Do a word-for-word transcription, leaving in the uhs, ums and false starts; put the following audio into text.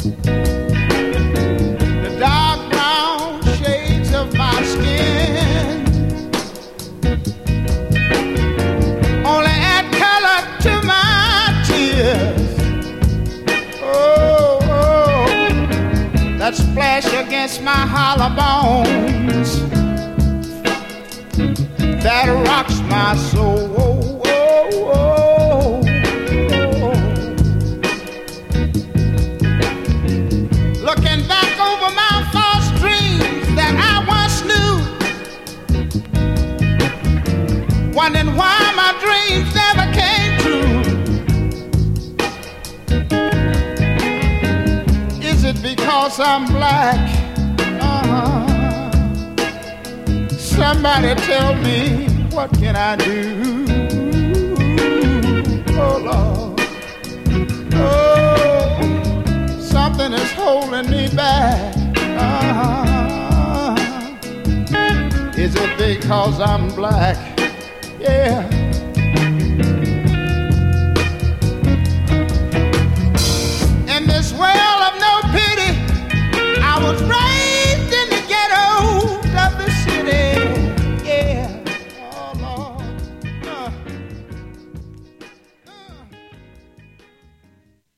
The dark brown shades of my skin only add color to my tears. Oh, oh, that splash against my hollow bones that rocks my soul. Oh, oh, oh. Looking back over my false dreams that I once knew, wondering why my dreams never came true. Is it because I'm black? Uh-huh. Somebody tell me, what can I do? Oh, Lord. Oh, something is holding me back. Uh-huh. Is it because I'm black? Yeah. In this world of no pity, I was raised